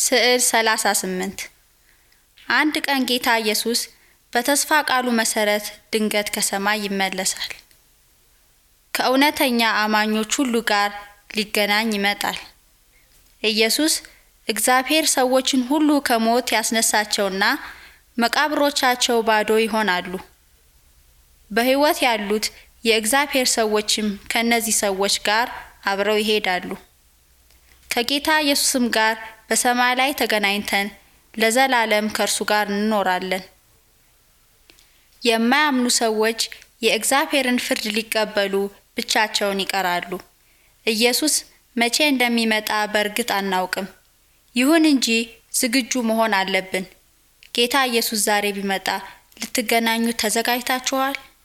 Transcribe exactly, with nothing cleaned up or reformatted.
ስዕል ሰላሳ ስምንት አንድ ቀን ጌታ ኢየሱስ በተስፋ ቃሉ መሰረት ድንገት ከሰማይ ይመለሳል። ከእውነተኛ አማኞች ሁሉ ጋር ሊገናኝ ይመጣል። ኢየሱስ እግዚአብሔር ሰዎችን ሁሉ ከሞት ያስነሳቸውና መቃብሮቻቸው ባዶ ይሆናሉ። በሕይወት ያሉት የእግዚአብሔር ሰዎችም ከነዚህ ሰዎች ጋር አብረው ይሄዳሉ። ከጌታ ኢየሱስም ጋር በሰማይ ላይ ተገናኝተን ለዘላለም ከእርሱ ጋር እንኖራለን። የማያምኑ ሰዎች የእግዚአብሔርን ፍርድ ሊቀበሉ ብቻቸውን ይቀራሉ። ኢየሱስ መቼ እንደሚመጣ በእርግጥ አናውቅም። ይሁን እንጂ ዝግጁ መሆን አለብን። ጌታ ኢየሱስ ዛሬ ቢመጣ ልትገናኙ ተዘጋጅታችኋል?